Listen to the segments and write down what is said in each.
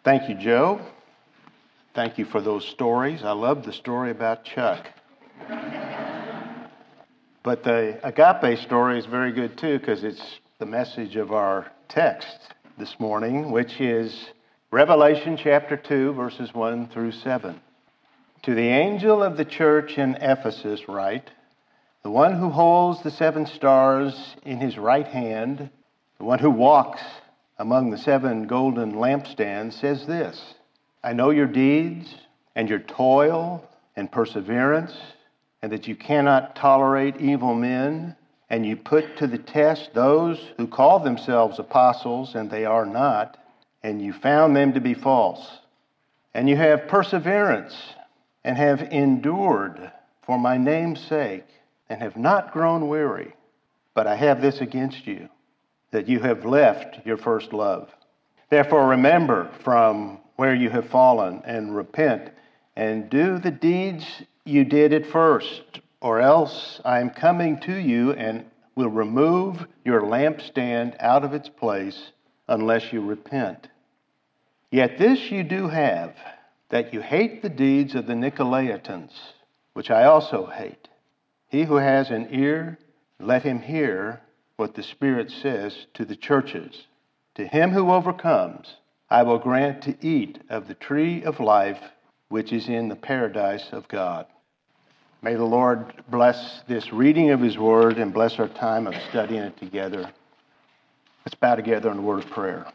Thank you, Joe. Thank you for those stories. I love the story about Chuck. But the agape story is very good too, because it's the message of our text this morning, which is Revelation chapter 2, verses 1 through 7. To the angel of the church in Ephesus write, the one who holds the 7 stars in his right hand, the one who walks among the 7 golden lampstands, says this, I know your deeds and your toil and perseverance, and that you cannot tolerate evil men, and you put to the test those who call themselves apostles, and they are not, and you found them to be false. And you have perseverance, and have endured for my name's sake, and have not grown weary. But I have this against you, that you have left your first love. Therefore remember from where you have fallen, and repent, and do the deeds you did at first, or else I am coming to you and will remove your lampstand out of its place unless you repent. Yet this you do have, that you hate the deeds of the Nicolaitans, which I also hate. He who has an ear, let him hear what the Spirit says to the churches. To him who overcomes, I will grant to eat of the tree of life, which is in the paradise of God. May the Lord bless this reading of His Word and bless our time of studying it together. Let's bow together in a word of prayer.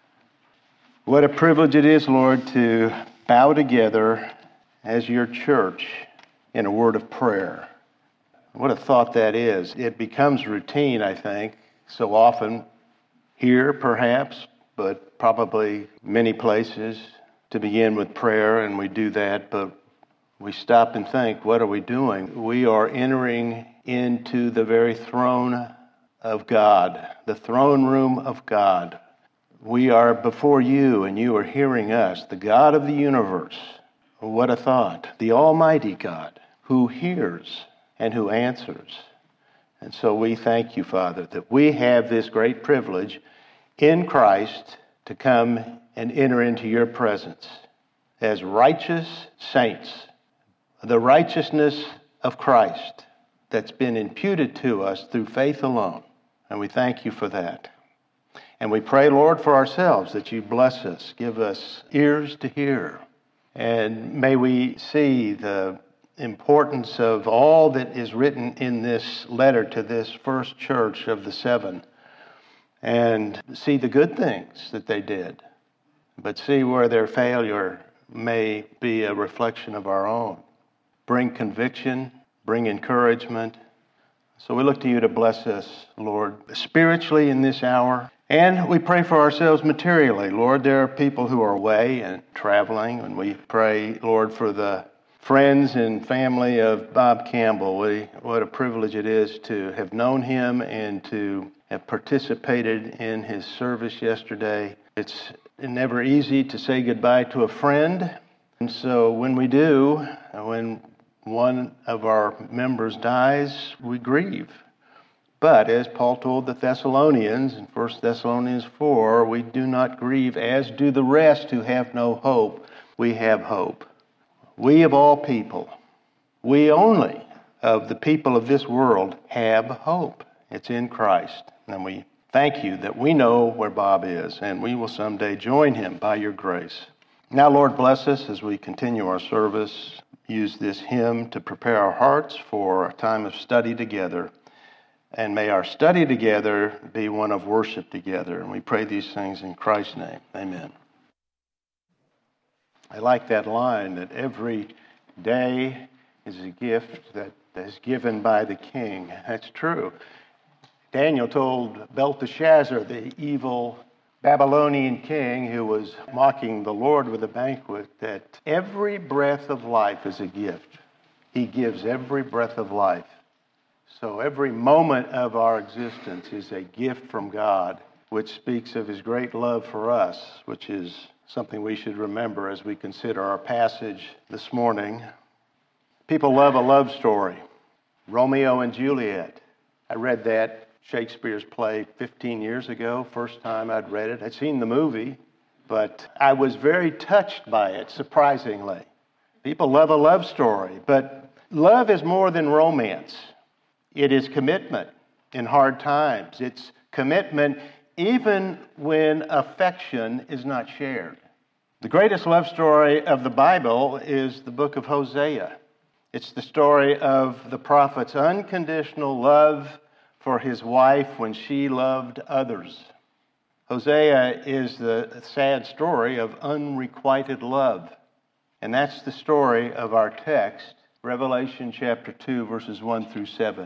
What a privilege it is, Lord, to bow together as your church in a word of prayer. What a thought that is. It becomes routine, I think, so often here, perhaps, but probably many places to begin with prayer, and we do that, but we stop and think, what are we doing? We are entering into the very throne of God, the throne room of God. We are before you, and you are hearing us, the God of the universe. What a thought. The Almighty God, who hears and who answers. And so we thank you, Father, that we have this great privilege in Christ to come and enter into your presence as righteous saints, the righteousness of Christ that's been imputed to us through faith alone. And we thank you for that. And we pray, Lord, for ourselves that you bless us, give us ears to hear. And may we see the importance of all that is written in this letter to this first church of the 7, and see the good things that they did, but see where their failure may be a reflection of our own. Bring conviction, bring encouragement. So we look to you to bless us, Lord, spiritually in this hour. And we pray for ourselves materially. Lord, there are people who are away and traveling, and we pray, Lord, for the friends and family of Bob Campbell. What a privilege it is to have known him and to have participated in his service yesterday. It's never easy to say goodbye to a friend. And so when we do, when one of our members dies, we grieve. But as Paul told the Thessalonians in 1 Thessalonians 4, we do not grieve as do the rest who have no hope. We have hope. We of all people, we only of the people of this world have hope. It's in Christ. And we thank you that we know where Bob is, and we will someday join him by your grace. Now, Lord, bless us as we continue our service. Use this hymn to prepare our hearts for a time of study together. And may our study together be one of worship together. And we pray these things in Christ's name. Amen. I like that line that every day is a gift that is given by the king. That's true. Daniel told Belteshazzar, the evil Babylonian king who was mocking the Lord with a banquet, that every breath of life is a gift. He gives every breath of life. So every moment of our existence is a gift from God, which speaks of his great love for us, which is something we should remember as we consider our passage this morning. People love a love story. Romeo and Juliet. I read that Shakespeare's play 15 years ago. First time I'd read it. I'd seen the movie, but I was very touched by it, surprisingly. People love a love story, but love is more than romance. It is commitment in hard times. It's commitment even when affection is not shared. The greatest love story of the Bible is the book of Hosea. It's the story of the prophet's unconditional love for his wife when she loved others. Hosea is the sad story of unrequited love. And that's the story of our text, Revelation chapter 2, verses 1 through 7.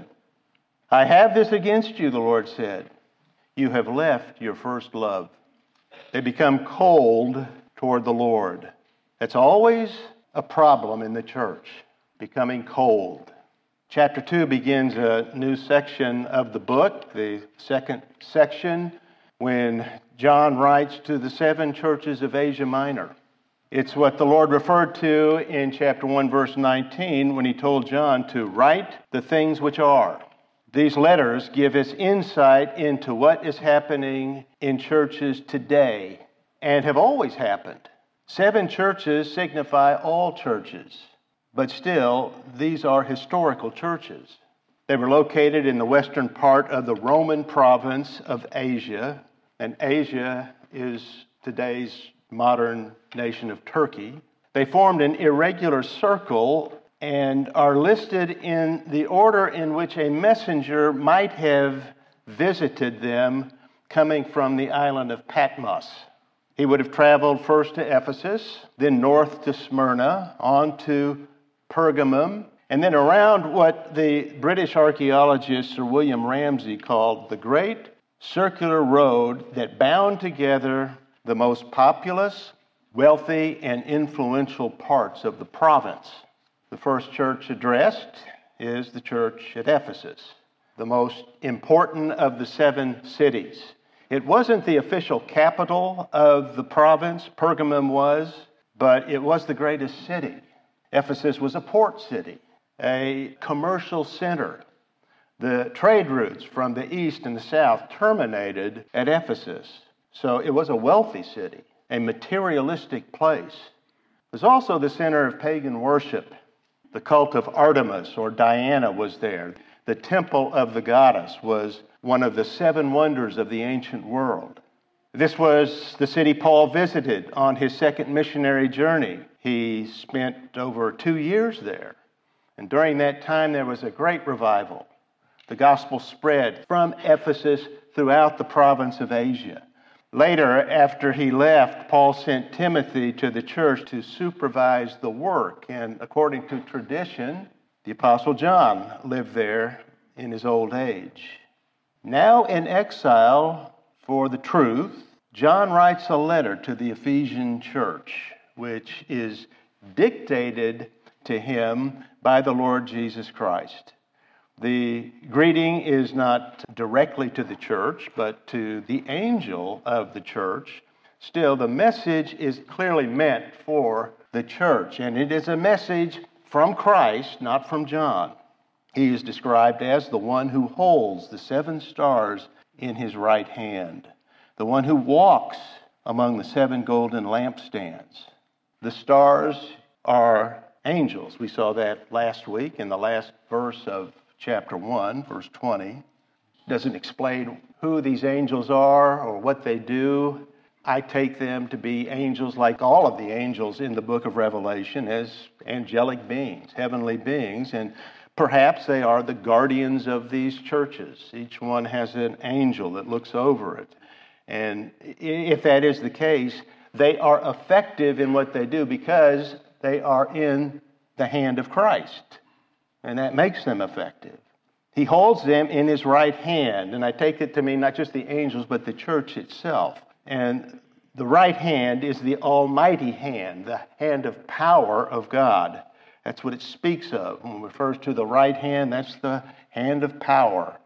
I have this against you, the Lord said. You have left your first love. They become cold toward the Lord. That's always a problem in the church, becoming cold. Chapter 2 begins a new section of the book, the second section, when John writes to the 7 churches of Asia Minor. It's what the Lord referred to in chapter 1, verse 19, when he told John to write the things which are. These letters give us insight into what is happening in churches today and have always happened. 7 churches signify all churches, but still, these are historical churches. They were located in the western part of the Roman province of Asia, and Asia is today's modern nation of Turkey. They formed an irregular circle and are listed in the order in which a messenger might have visited them coming from the island of Patmos. He would have traveled first to Ephesus, then north to Smyrna, on to Pergamum, and then around what the British archaeologist Sir William Ramsay called the Great Circular Road that bound together the most populous, wealthy, and influential parts of the province. The first church addressed is the church at Ephesus, the most important of the 7 cities. It wasn't the official capital of the province, Pergamum was, but it was the greatest city. Ephesus was a port city, a commercial center. The trade routes from the east and the south terminated at Ephesus. So it was a wealthy city, a materialistic place. It was also the center of pagan worship. The cult of Artemis or Diana was there. The temple of the goddess was one of the 7 wonders of the ancient world. This was the city Paul visited on his second missionary journey. He spent over 2 years there. And during that time, there was a great revival. The gospel spread from Ephesus throughout the province of Asia. Later, after he left, Paul sent Timothy to the church to supervise the work. And according to tradition, the Apostle John lived there in his old age. Now in exile for the truth, John writes a letter to the Ephesian church, which is dictated to him by the Lord Jesus Christ. The greeting is not directly to the church, but to the angel of the church. Still, the message is clearly meant for the church, and it is a message from Christ, not from John. He is described as the one who holds the 7 stars in his right hand, the one who walks among the 7 golden lampstands. The stars are angels. We saw that last week in the last verse of chapter 1, verse 20. Doesn't explain who these angels are or what they do. I take them to be angels like all of the angels in the book of Revelation as angelic beings, heavenly beings, and perhaps they are the guardians of these churches. Each one has an angel that looks over it. And if that is the case, they are effective in what they do because they are in the hand of Christ. And that makes them effective. He holds them in his right hand. And I take it to mean not just the angels, but the church itself. And the right hand is the almighty hand, the hand of power of God. That's what it speaks of. When it refers to the right hand, that's the hand of power.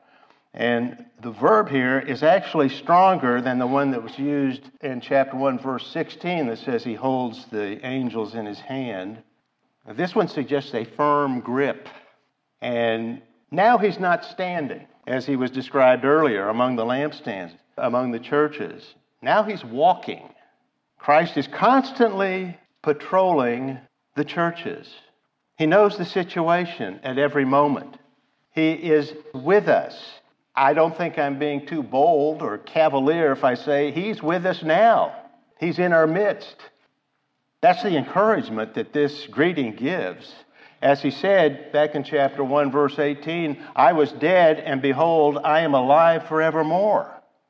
And the verb here is actually stronger than the one that was used in chapter 1, verse 16 that says he holds the angels in his hand. This one suggests a firm grip. And now he's not standing, as he was described earlier, among the lampstands, among the churches. Now he's walking. Christ is constantly patrolling the churches. He knows the situation at every moment. He is with us. I don't think I'm being too bold or cavalier if I say He's with us now. He's in our midst. That's the encouragement that this greeting gives. As He said back in chapter 1, verse 18, I was dead, and behold, I am alive forevermore.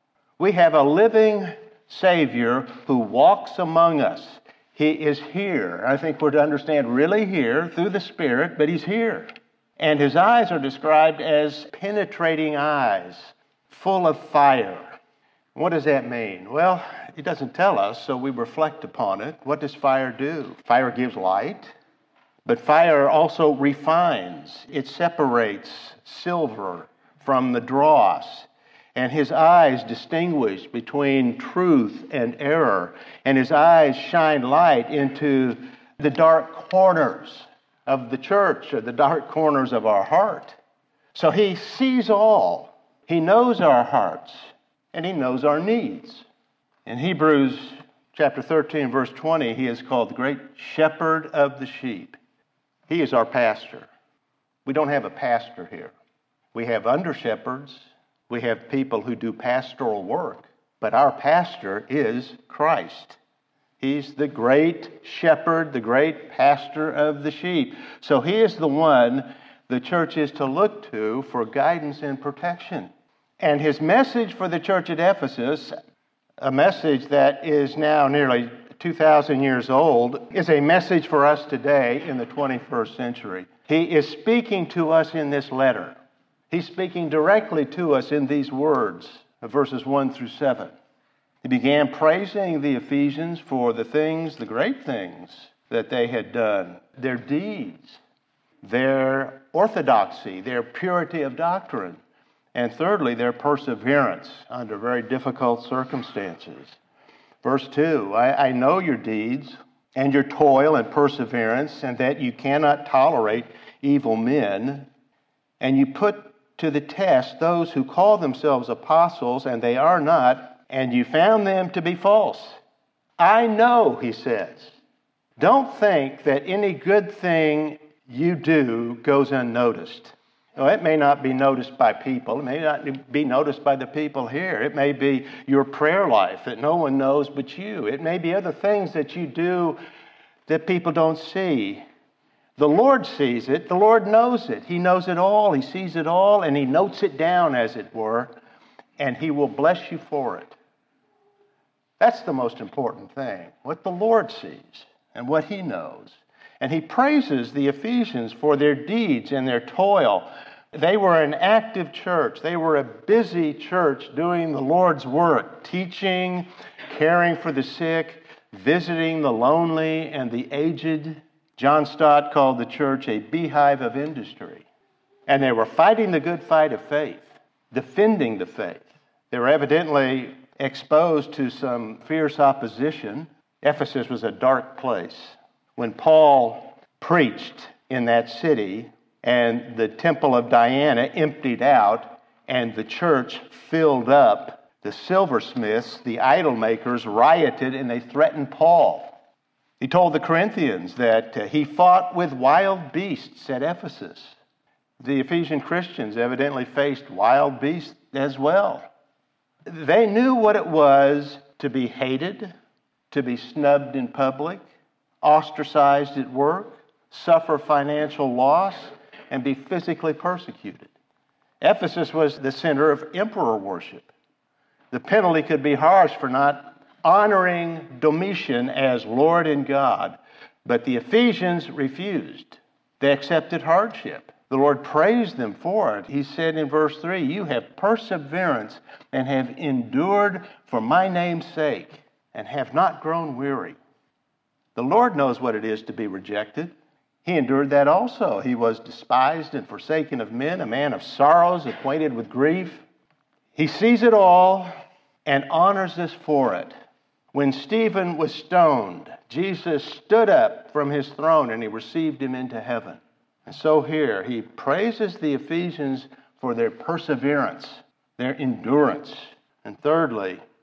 We have a living Savior who walks among us. He is here. I think we're to understand really here through the Spirit, but He's here. And His eyes are described as penetrating eyes, full of fire. What does that mean? Well, it doesn't tell us, so we reflect upon it. What does fire do? Fire gives light, but fire also refines. It separates silver from the dross. And His eyes distinguish between truth and error. And His eyes shine light into the dark corners of the church, or the dark corners of our heart. So He sees all. He knows our hearts, and He knows our needs. In Hebrews chapter 13, verse 20, He is called the great shepherd of the sheep. He is our pastor. We don't have a pastor here. We have under-shepherds. We have people who do pastoral work, but our pastor is Christ. He's the great shepherd, the great pastor of the sheep. So He is the one the church is to look to for guidance and protection. And His message for the church at Ephesus, a message that is now nearly 2,000 years old, is a message for us today in the 21st century. He is speaking to us in this letter. He's speaking directly to us in these words of verses 1 through 7. He began praising the Ephesians for the great things that they had done, their deeds, their orthodoxy, their purity of doctrine, and thirdly, their perseverance under very difficult circumstances. Verse 2, I know your deeds and your toil and perseverance, and that you cannot tolerate evil men, and you put to the test those who call themselves apostles, and they are not, and you found them to be false. I know, he says. Don't think that any good thing you do goes unnoticed. Well, it may not be noticed by people. It may not be noticed by the people here. It may be your prayer life that no one knows but you. It may be other things that you do that people don't see. The Lord sees it. The Lord knows it. He knows it all. He sees it all, and He notes it down, as it were, and He will bless you for it. That's the most important thing, what the Lord sees and what He knows. And He praises the Ephesians for their deeds and their toil. They were an active church. They were a busy church doing the Lord's work, teaching, caring for the sick, visiting the lonely and the aged. John Stott called the church a beehive of industry. And they were fighting the good fight of faith, defending the faith. They were evidently exposed to some fierce opposition. Ephesus was a dark place. When Paul preached in that city and the temple of Diana emptied out and the church filled up, the silversmiths, the idol makers, rioted and they threatened Paul. He told the Corinthians that he fought with wild beasts at Ephesus. The Ephesian Christians evidently faced wild beasts as well. They knew what it was to be hated, to be snubbed in public, ostracized at work, suffer financial loss, and be physically persecuted. Ephesus was the center of emperor worship. The penalty could be harsh for not honoring Domitian as Lord and God, but the Ephesians refused. They accepted hardship. The Lord praised them for it. He said in verse 3, you have perseverance and have endured for my name's sake and have not grown weary. The Lord knows what it is to be rejected. He endured that also. He was despised and forsaken of men, a man of sorrows, acquainted with grief. He sees it all and honors us for it. When Stephen was stoned, Jesus stood up from His throne and He received him into heaven. And so here, He praises the Ephesians for their perseverance, their endurance. And thirdly,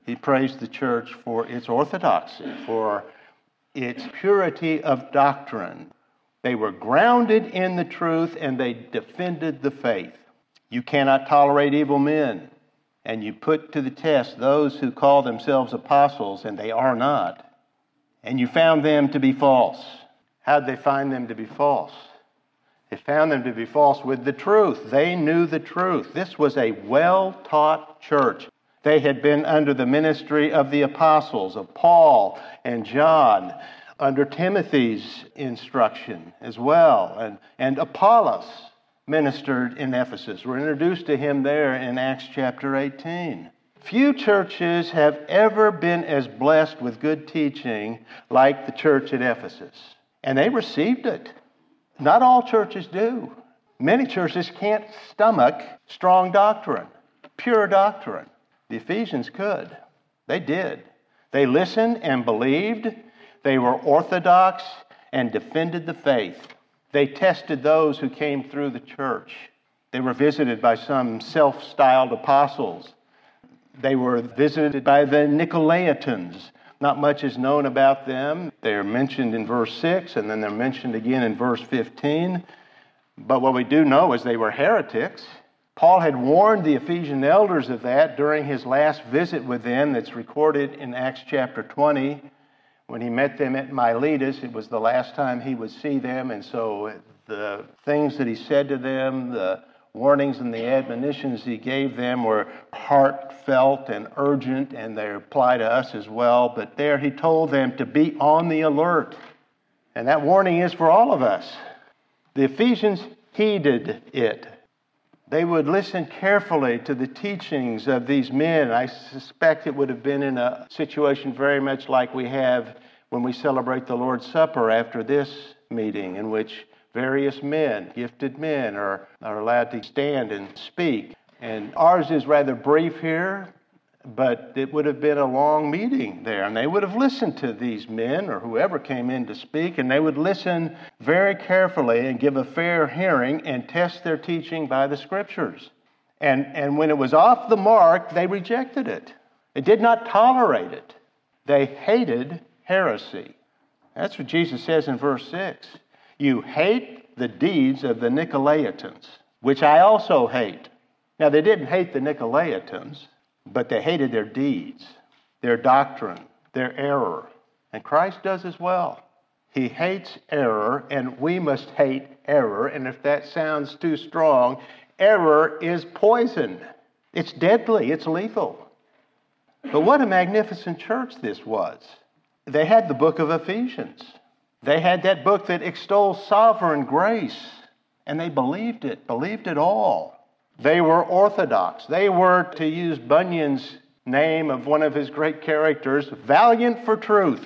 He praised the church for its orthodoxy, for its purity of doctrine. They were grounded in the truth and they defended the faith. You cannot tolerate evil men, and you put to the test those who call themselves apostles and they are not. And you found them to be false. How did they find them to be false? They found them to be false with the truth. They knew the truth. This was a well-taught church. They had been under the ministry of the apostles, of Paul and John, under Timothy's instruction as well. And Apollos ministered in Ephesus. We're introduced to him there in Acts chapter 18. Few churches have ever been as blessed with good teaching like the church at Ephesus. And they received it. Not all churches do. Many churches can't stomach strong doctrine, pure doctrine. The Ephesians could. They did. They listened and believed. They were orthodox and defended the faith. They tested those who came through the church. They were visited by some self-styled apostles. They were visited by the Nicolaitans. Not much is known about them. They're mentioned in verse 6, and then they're mentioned again in verse 15. But what we do know is they were heretics. Paul had warned the Ephesian elders of that during his last visit with them that's recorded in Acts chapter 20. When he met them at Miletus, it was the last time he would see them, and so the things that he said to them, the warnings and the admonitions he gave them were heartfelt and urgent, and they apply to us as well. But there he told them to be on the alert. And that warning is for all of us. The Ephesians heeded it. They would listen carefully to the teachings of these men. I suspect it would have been in a situation very much like we have when we celebrate the Lord's Supper after this meeting, in which various men, gifted men, are allowed to stand and speak. And ours is rather brief here, but it would have been a long meeting there. And they would have listened to these men or whoever came in to speak, and they would listen very carefully and give a fair hearing and test their teaching by the Scriptures. And when it was off the mark, they rejected it. They did not tolerate it. They hated heresy. That's what Jesus says in verse 6. You hate the deeds of the Nicolaitans, which I also hate. Now, they didn't hate the Nicolaitans, but they hated their deeds, their doctrine, their error. And Christ does as well. He hates error, and we must hate error. And if that sounds too strong, error is poison. It's deadly. It's lethal. But what a magnificent church this was. They had the book of Ephesians. They had that book that extols sovereign grace, and they believed it all. They were orthodox. They were, to use Bunyan's name of one of his great characters, valiant for truth.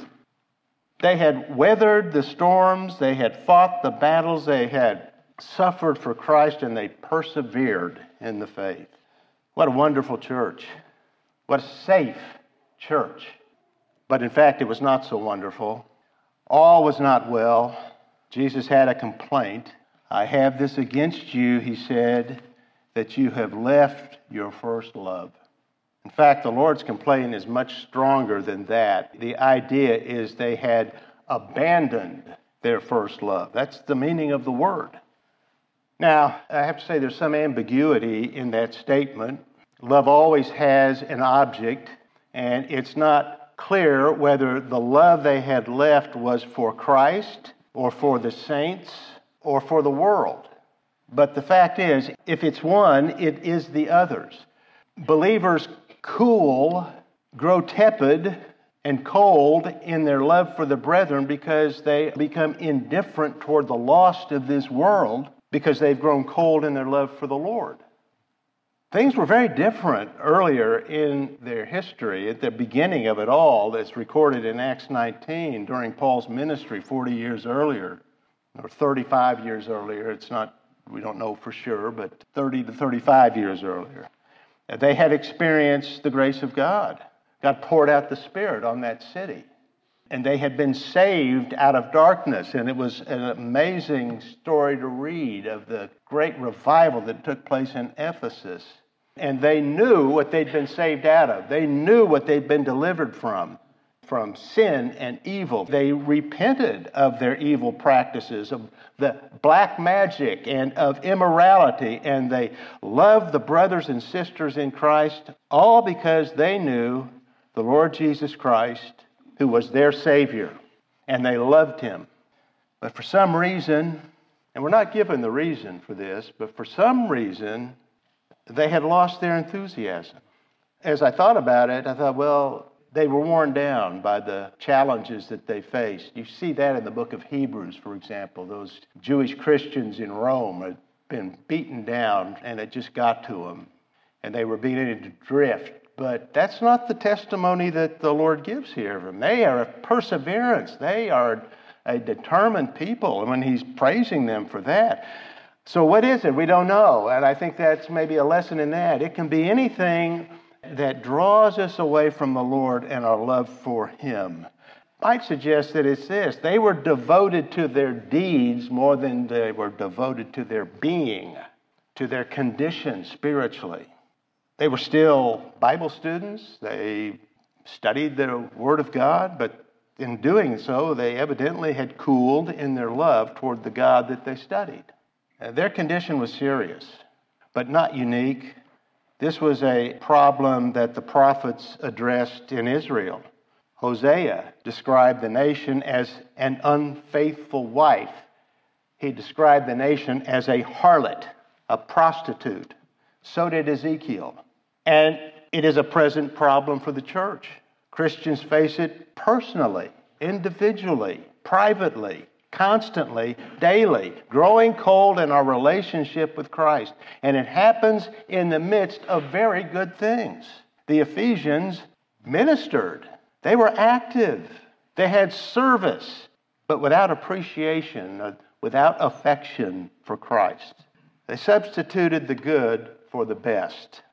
They had weathered the storms. They had fought the battles. They had suffered for Christ, and they persevered in the faith. What a wonderful church. What a safe church. But in fact, it was not so wonderful. All was not well. Jesus had a complaint. I have this against you, he said, that you have left your first love. In fact, the Lord's complaint is much stronger than that. The idea is they had abandoned their first love. That's the meaning of the word. Now, I have to say there's some ambiguity in that statement. Love always has an object, and it's not clear whether the love they had left was for Christ or for the saints or for the world. But the fact is, if it's one, it is the others. Believers cool, grow tepid, and cold in their love for the brethren because they become indifferent toward the lost of this world because they've grown cold in their love for the Lord. Things were very different earlier in their history, at the beginning of it all, that's recorded in Acts 19 during Paul's ministry 40 years earlier, or 35 years earlier. We don't know for sure, but 30 to 35 years earlier. They had experienced the grace of God. God poured out the Spirit on that city. And they had been saved out of darkness. And it was an amazing story to read of the great revival that took place in Ephesus. And they knew what they'd been saved out of. They knew what they'd been delivered from sin and evil. They repented of their evil practices, of the black magic and of immorality, and they loved the brothers and sisters in Christ, all because they knew the Lord Jesus Christ, who was their Savior, and they loved Him. But for some reason, and we're not given the reason for this, but for some reason, they had lost their enthusiasm. As I thought about it, I thought, well, they were worn down by the challenges that they faced. You see that in the book of Hebrews, for example. Those Jewish Christians in Rome had been beaten down, and it just got to them, and they were beginning to drift. But that's not the testimony that the Lord gives here of them. They are a perseverance. They are a determined people, and when He's praising them for that. So what is it? We don't know, and I think that's maybe a lesson in that. It can be anything that draws us away from the Lord and our love for Him. I'd suggest that it's this. They were devoted to their deeds more than they were devoted to their being, to their condition spiritually. They were still Bible students. They studied the Word of God, but in doing so, they evidently had cooled in their love toward the God that they studied. Their condition was serious, but not unique. This was a problem that the prophets addressed in Israel. Hosea described the nation as an unfaithful wife. He described the nation as a harlot, a prostitute. So did Ezekiel. And it is a present problem for the church. Christians face it personally, individually, privately, constantly, daily, growing cold in our relationship with Christ. And it happens in the midst of very good things. The Ephesians ministered. They were active. They had service, but without appreciation, without affection for Christ. They substituted the good for the best.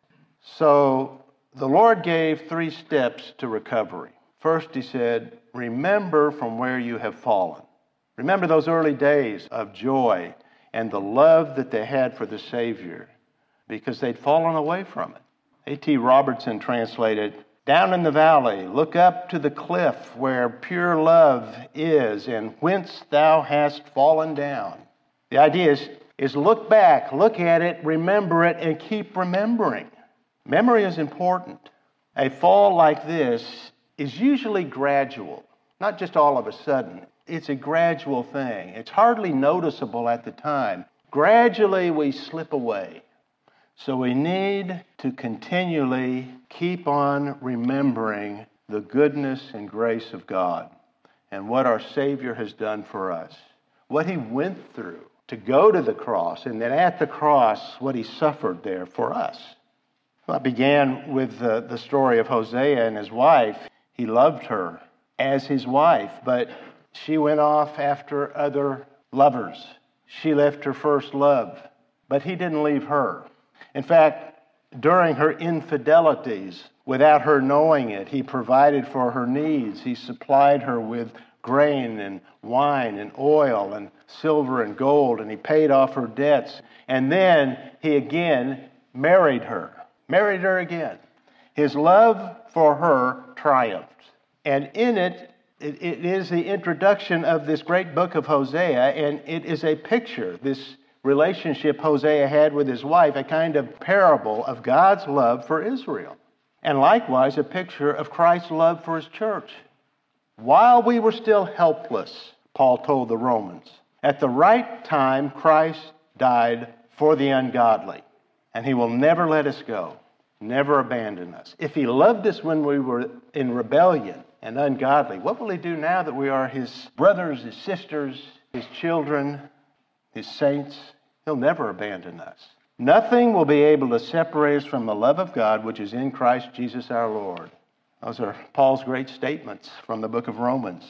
So the Lord gave 3 steps to recovery. First, He said, remember from where you have fallen. Remember those early days of joy and the love that they had for the Savior, because they'd fallen away from it. A.T. Robertson translated, down in the valley, look up to the cliff where pure love is and whence thou hast fallen down. The idea is look back, look at it, remember it, and keep remembering. Memory is important. A fall like this is usually gradual, not just all of a sudden. It's a gradual thing. It's hardly noticeable at the time. Gradually, we slip away. So we need to continually keep on remembering the goodness and grace of God and what our Savior has done for us, what He went through to go to the cross, and then at the cross, what He suffered there for us. Well, I began with the story of Hosea and his wife. He loved her as his wife, but she went off after other lovers. She left her first love, but he didn't leave her. In fact, during her infidelities, without her knowing it, he provided for her needs. He supplied her with grain and wine and oil and silver and gold, and he paid off her debts. And then he again married her again. His love for her triumphed. And in it is the introduction of this great book of Hosea, and it is a picture, this relationship Hosea had with his wife, a kind of parable of God's love for Israel. And likewise, a picture of Christ's love for His church. While we were still helpless, Paul told the Romans, at the right time, Christ died for the ungodly. And He will never let us go, never abandon us. If He loved us when we were in rebellion and ungodly, what will He do now that we are His brothers, His sisters, His children, His saints? He'll never abandon us. Nothing will be able to separate us from the love of God, which is in Christ Jesus our Lord. Those are Paul's great statements from the book of Romans.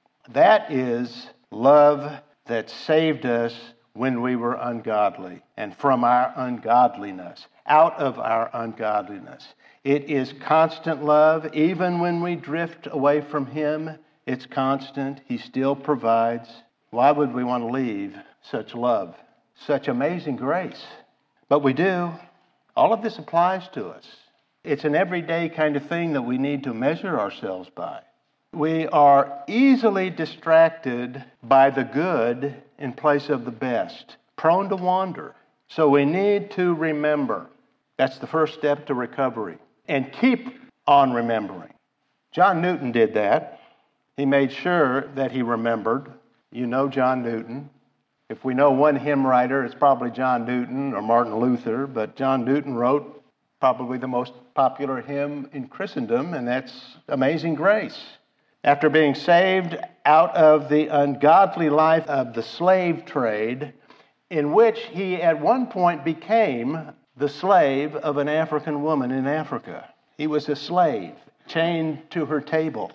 That is love that saved us when we were ungodly and from our ungodliness, out of our ungodliness. It is constant love. Even when we drift away from Him, it's constant. He still provides. Why would we want to leave such love, such amazing grace? But we do. All of this applies to us. It's an everyday kind of thing that we need to measure ourselves by. We are easily distracted by the good in place of the best, prone to wander. So we need to remember. That's the first step to recovery. And keep on remembering. John Newton did that. He made sure that he remembered. You know John Newton. If we know one hymn writer, it's probably John Newton or Martin Luther, but John Newton wrote probably the most popular hymn in Christendom, and that's Amazing Grace. After being saved out of the ungodly life of the slave trade, in which he at one point became the slave of an African woman in Africa. He was a slave, chained to her table.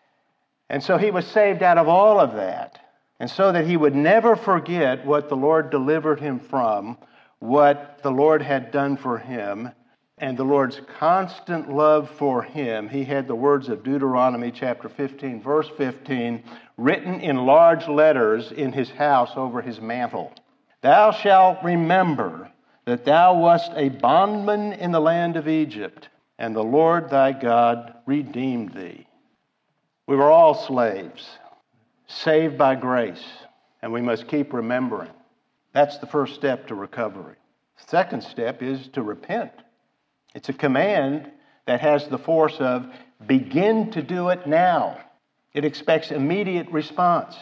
And so he was saved out of all of that. And so that he would never forget what the Lord delivered him from, what the Lord had done for him, and the Lord's constant love for him, he had the words of Deuteronomy chapter 15, verse 15, written in large letters in his house over his mantle. Thou shalt remember that thou wast a bondman in the land of Egypt, and the Lord thy God redeemed thee. We were all slaves, saved by grace, and we must keep remembering. That's the first step to recovery. The second step is to repent. It's a command that has the force of begin to do it now. It expects immediate response,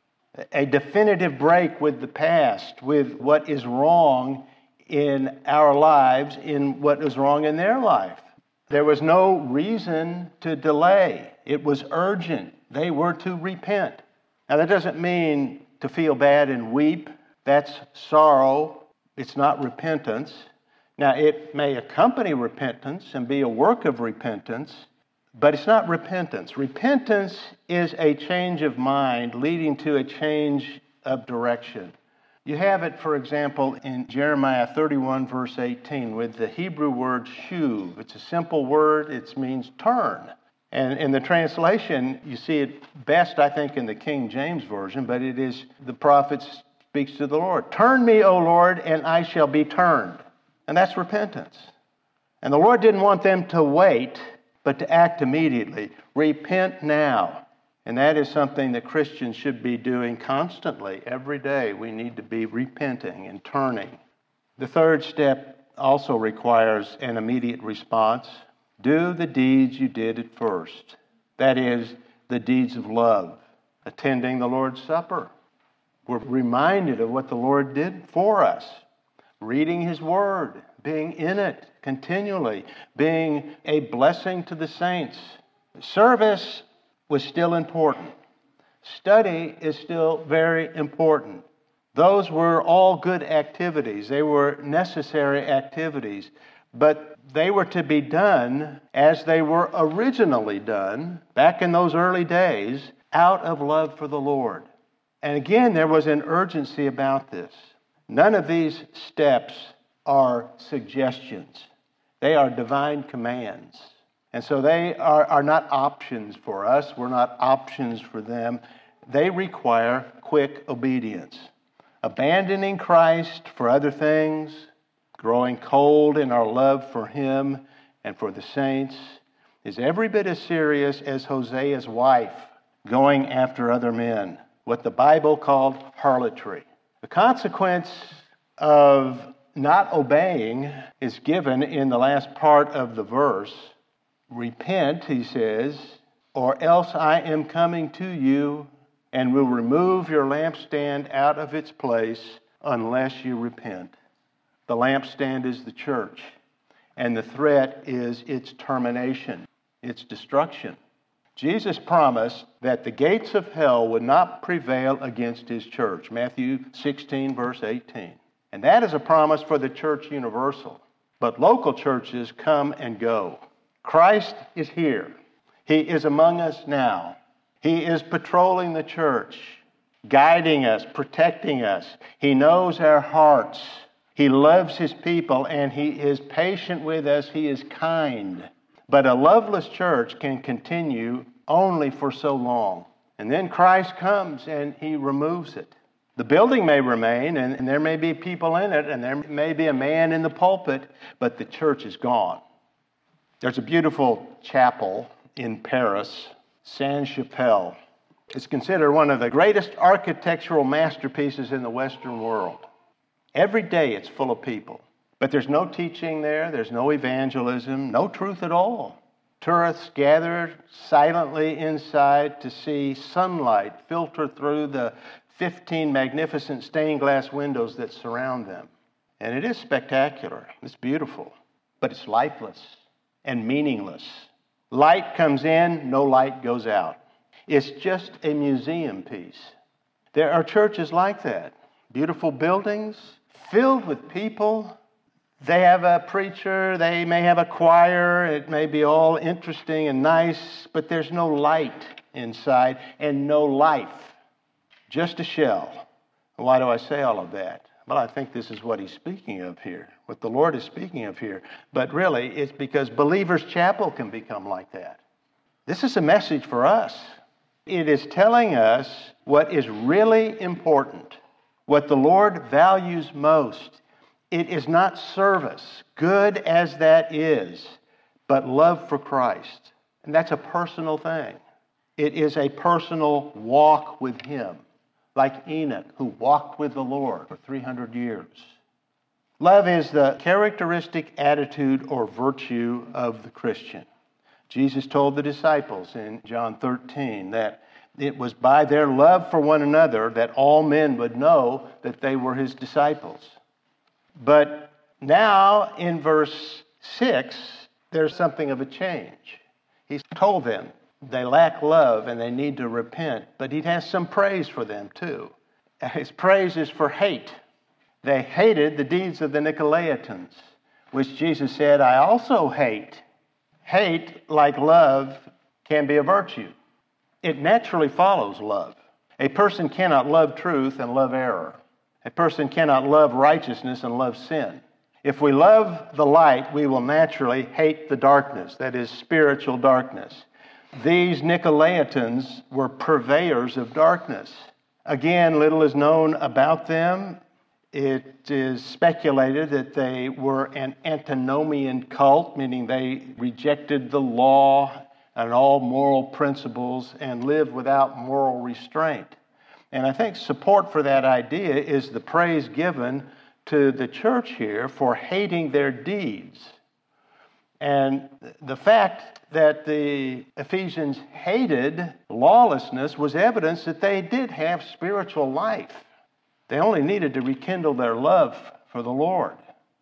a definitive break with the past, with what is wrong in our lives, in what is wrong in their life. There was no reason to delay. It was urgent. They were to repent. Now, that doesn't mean to feel bad and weep. That's sorrow. It's not repentance. Now, it may accompany repentance and be a work of repentance, but it's not repentance. Repentance is a change of mind leading to a change of direction. You have it, for example, in Jeremiah 31, verse 18, with the Hebrew word shuv. It's a simple word. It means turn. And in the translation, you see it best, I think, in the King James Version, but it is the prophet speaks to the Lord. Turn me, O Lord, and I shall be turned. And that's repentance. And the Lord didn't want them to wait, but to act immediately. Repent now. And that is something that Christians should be doing constantly. Every day we need to be repenting and turning. The third step also requires an immediate response. Do the deeds you did at first. That is, the deeds of love. Attending the Lord's Supper. We're reminded of what the Lord did for us. Reading His Word, being in it continually, being a blessing to the saints. Service was still important. Study is still very important. Those were all good activities. They were necessary activities, but they were to be done as they were originally done back in those early days out of love for the Lord. And again, there was an urgency about this. None of these steps are suggestions. They are divine commands. And so they are not options for us. We're not options for them. They require quick obedience. Abandoning Christ for other things, growing cold in our love for Him and for the saints, is every bit as serious as Hosea's wife going after other men, what the Bible called harlotry. The consequence of not obeying is given in the last part of the verse. Repent, he says, or else I am coming to you and will remove your lampstand out of its place unless you repent. The lampstand is the church, and the threat is its termination, its destruction. Jesus promised that the gates of hell would not prevail against His church. Matthew 16, verse 18. And that is a promise for the church universal. But local churches come and go. Christ is here. He is among us now. He is patrolling the church, guiding us, protecting us. He knows our hearts. He loves His people, and He is patient with us. He is kind. But a loveless church can continue only for so long. And then Christ comes and He removes it. The building may remain, and there may be people in it, and there may be a man in the pulpit, but the church is gone. There's a beautiful chapel in Paris, Sainte-Chapelle. It's considered one of the greatest architectural masterpieces in the Western world. Every day it's full of people, but there's no teaching there, there's no evangelism, no truth at all. Tourists gather silently inside to see sunlight filter through the 15 magnificent stained glass windows that surround them. And it is spectacular. It's beautiful, but it's lifeless and meaningless. Light comes in, no light goes out. It's just a museum piece. There are churches like that. Beautiful buildings filled with people. They have a preacher, they may have a choir, it may be all interesting and nice, but there's no light inside and no life. Just a shell. Why do I say all of that? Well, I think this is what he's speaking of here, what the Lord is speaking of here. But really, it's because Believers Chapel can become like that. This is a message for us. It is telling us what is really important, what the Lord values most. It is not service, good as that is, but love for Christ. And that's a personal thing. It is a personal walk with Him, like Enoch, who walked with the Lord for 300 years. Love is the characteristic attitude or virtue of the Christian. Jesus told the disciples in John 13 that it was by their love for one another that all men would know that they were His disciples. But now in verse 6, there's something of a change. He's told them they lack love and they need to repent, but He has some praise for them too. His praise is for hate. They hated the deeds of the Nicolaitans, which Jesus said, I also hate. Hate, like love, can be a virtue. It naturally follows love. A person cannot love truth and love error. A person cannot love righteousness and love sin. If we love the light, we will naturally hate the darkness, that is, spiritual darkness. These Nicolaitans were purveyors of darkness. Again, little is known about them. It is speculated that they were an antinomian cult, meaning they rejected the law and all moral principles and lived without moral restraint. And I think support for that idea is the praise given to the church here for hating their deeds. And the fact that the Ephesians hated lawlessness was evidence that they did have spiritual life. They only needed to rekindle their love for the Lord.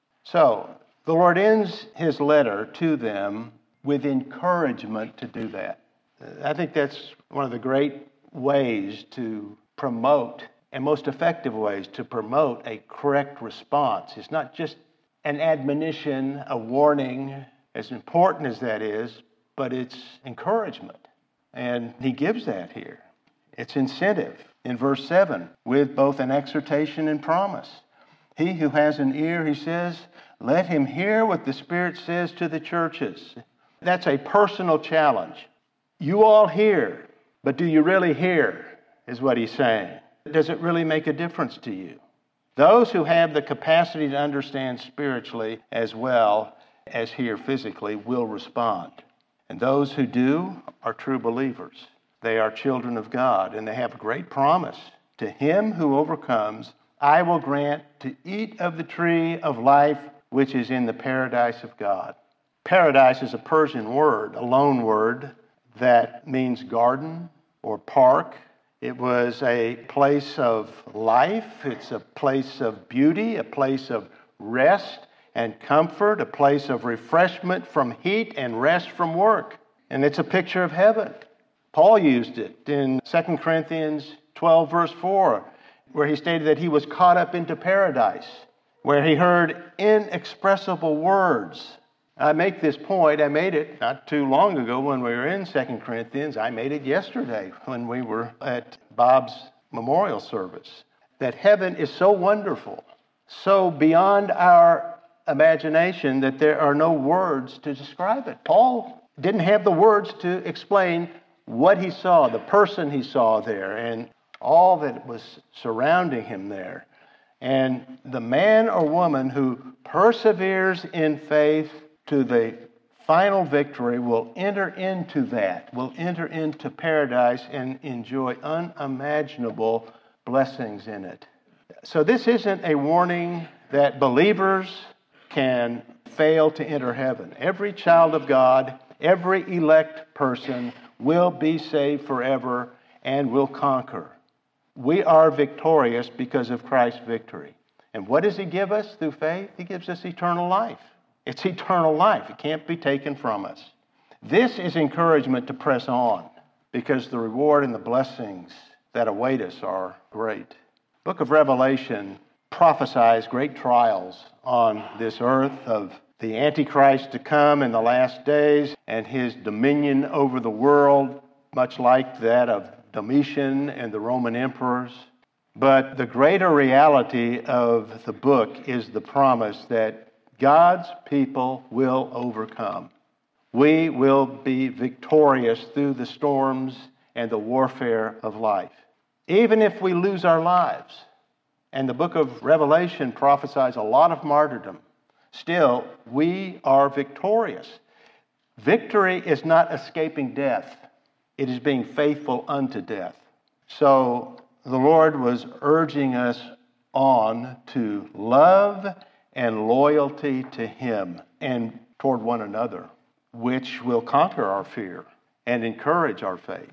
So, the Lord ends His letter to them with encouragement to do that. I think that's one of the great ways to promote, and most effective ways to promote a correct response. It's not just an admonition, a warning, as important as that is, but it's encouragement. And He gives that here. It's incentive in verse 7 with both an exhortation and promise. He who has an ear, He says, let him hear what the Spirit says to the churches. That's a personal challenge. You all hear, but do you really hear, is what He's saying. Does it really make a difference to you? Those who have the capacity to understand spiritually as well as hear physically will respond. And those who do are true believers. They are children of God, and they have a great promise. To him who overcomes, I will grant to eat of the tree of life which is in the paradise of God. Paradise is a Persian word, a loan word that means garden or park. It was a place of life. It's a place of beauty, a place of rest and comfort, a place of refreshment from heat and rest from work. And it's a picture of heaven. Paul used it in 2 Corinthians 12, verse 4, where he stated that he was caught up into paradise, where he heard inexpressible words. I make this point, I made it not too long ago when we were in 2 Corinthians. I made it yesterday when we were at Bob's memorial service, that heaven is so wonderful, so beyond our imagination that there are no words to describe it. Paul didn't have the words to explain what he saw, the person he saw there, and all that was surrounding him there. And the man or woman who perseveres in faith to the final victory will enter into that, will enter into paradise and enjoy unimaginable blessings in it. So this isn't a warning that believers can fail to enter heaven. Every child of God, every elect person will be saved forever and will conquer. We are victorious because of Christ's victory. And what does He give us through faith? He gives us eternal life. It's eternal life. It can't be taken from us. This is encouragement to press on because the reward and the blessings that await us are great. Book of Revelation prophesies great trials on this earth of the Antichrist to come in the last days and his dominion over the world, much like that of Domitian and the Roman emperors. But the greater reality of the book is the promise that God's people will overcome. We will be victorious through the storms and the warfare of life, even if we lose our lives. And the book of Revelation prophesies a lot of martyrdom. Still, we are victorious. Victory is not escaping death. It is being faithful unto death. So the Lord was urging us on to love and loyalty to Him and toward one another, which will conquer our fear and encourage our faith.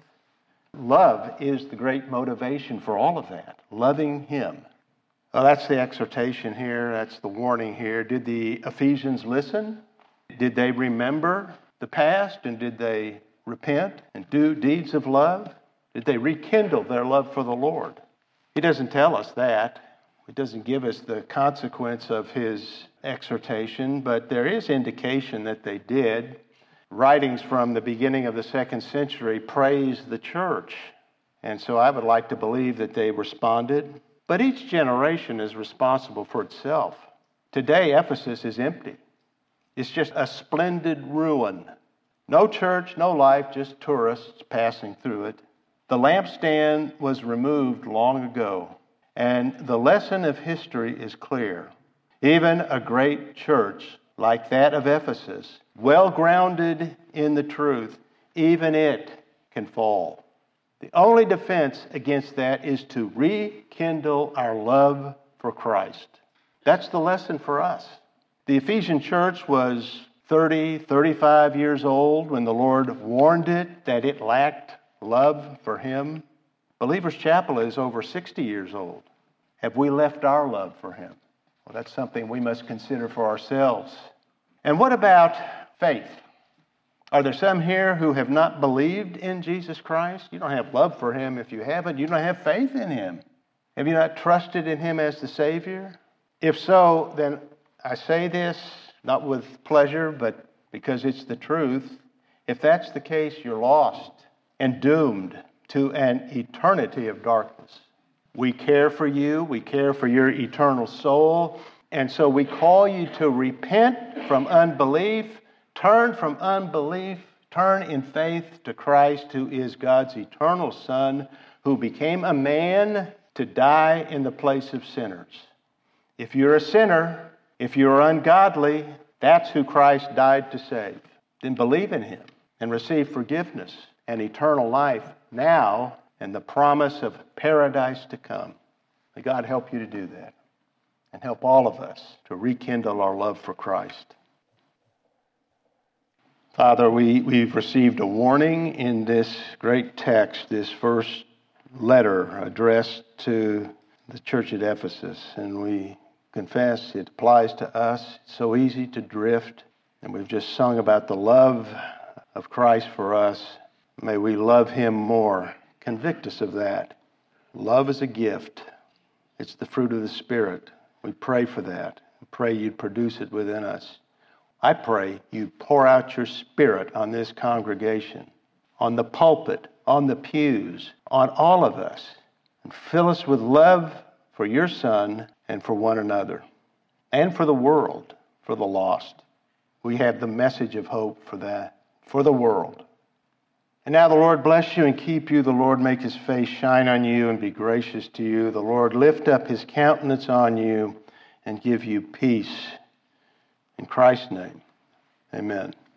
Love is the great motivation for all of that, loving Him. Well, that's the exhortation here. That's the warning here. Did the Ephesians listen? Did they remember the past? And did they repent and do deeds of love? Did they rekindle their love for the Lord? He doesn't tell us that. He doesn't give us the consequence of his exhortation, but there is indication that they did. Writings from the beginning of the 2nd century praise the church. And so I would like to believe that they responded. But each generation is responsible for itself. Today, Ephesus is empty. It's just a splendid ruin. No church, no life, just tourists passing through it. The lampstand was removed long ago, and the lesson of history is clear. Even a great church like that of Ephesus, well grounded in the truth, even it can fall. The only defense against that is to rekindle our love for Christ. That's the lesson for us. The Ephesian church was 35 years old when the Lord warned it that it lacked love for Him. Believers Chapel is over 60 years old. Have we left our love for Him? Well, that's something we must consider for ourselves. And what about faith? Are there some here who have not believed in Jesus Christ? You don't have love for Him if you haven't. You don't have faith in Him. Have you not trusted in Him as the Savior? If so, then I say this not with pleasure, but because it's the truth. If that's the case, you're lost and doomed to an eternity of darkness. We care for you. We care for your eternal soul. And so we call you to repent from unbelief. Turn from unbelief, turn in faith to Christ, who is God's eternal Son, who became a man to die in the place of sinners. If you're a sinner, if you're ungodly, that's who Christ died to save. Then believe in Him and receive forgiveness and eternal life now and the promise of paradise to come. May God help you to do that and help all of us to rekindle our love for Christ. Father, we've received a warning in this great text, this first letter addressed to the church at Ephesus, and we confess it applies to us. It's so easy to drift, and we've just sung about the love of Christ for us. May we love Him more. Convict us of that. Love is a gift. It's the fruit of the Spirit. We pray for that. We pray You'd produce it within us. I pray You pour out Your Spirit on this congregation, on the pulpit, on the pews, on all of us, and fill us with love for Your Son and for one another, and for the world, for the lost. We have the message of hope for that, for the world. And now the Lord bless you and keep you. The Lord make his face shine on you and be gracious to you. The Lord lift up his countenance on you and give you peace. In Christ's name, amen.